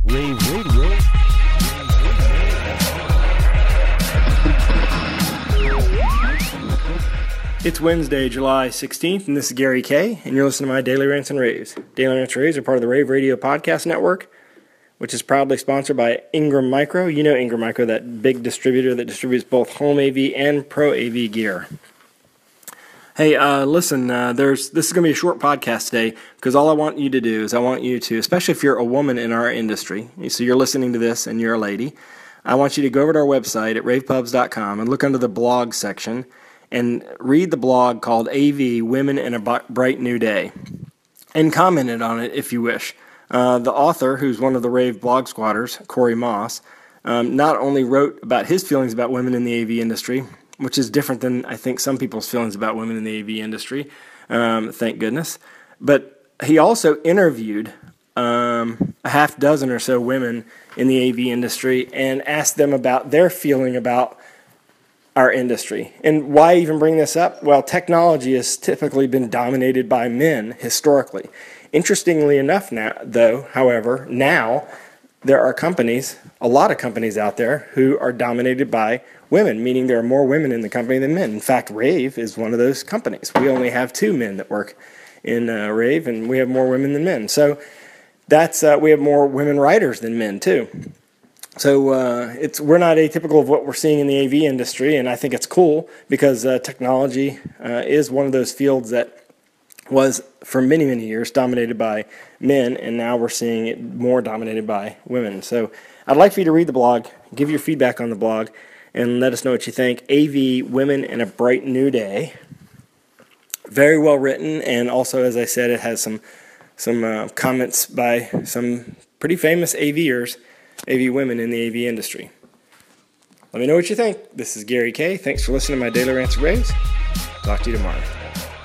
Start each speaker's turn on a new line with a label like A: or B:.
A: Rave Radio.
B: It's Wednesday, July 16th, and this is Gary Kay, and you're listening to my Daily Rants and Raves. Daily Rants and Raves are part of the Rave Radio Podcast Network, which is proudly sponsored by Ingram Micro. You know Ingram Micro, that big distributor that distributes both home AV and pro AV gear. Hey, listen, this is going to be a short podcast today because all I want you to do is I want you to, especially if you're a woman in our industry, so you're listening to this and you're a lady, I want you to go over to our website at ravepubs.com and look under the blog section and read the blog called AV Women in a Bright New Day and comment on it if you wish. The author, who's one of the Rave blog squatters, Corey Moss, not only wrote about his feelings about women in the AV industry, which is different than I think some people's feelings about women in the AV industry, thank goodness, but he also interviewed a half dozen or so women in the AV industry and asked them about their feeling about our industry. And why even bring this up? Well, technology has typically been dominated by men historically. Interestingly enough now, though, however, now there are companies, a lot of companies out there who are dominated by women, meaning there are more women in the company than men. In fact, Rave is one of those companies. We only have 2 men that work in Rave, and we have more women than men. So that's we have more women writers than men, too. So we're not atypical of what we're seeing in the AV industry, and I think it's cool because technology is one of those fields that was for many, many years dominated by men, and now we're seeing it more dominated by women. So I'd like for you to read the blog, give your feedback on the blog, and let us know what you think. AV Women in a Bright New Day. Very well written, and also, as I said, it has some comments by some pretty famous AVers, AV women in the AV industry. Let me know what you think. This is Gary Kay. Thanks for listening to my Daily Rants and Raves. Talk to you tomorrow.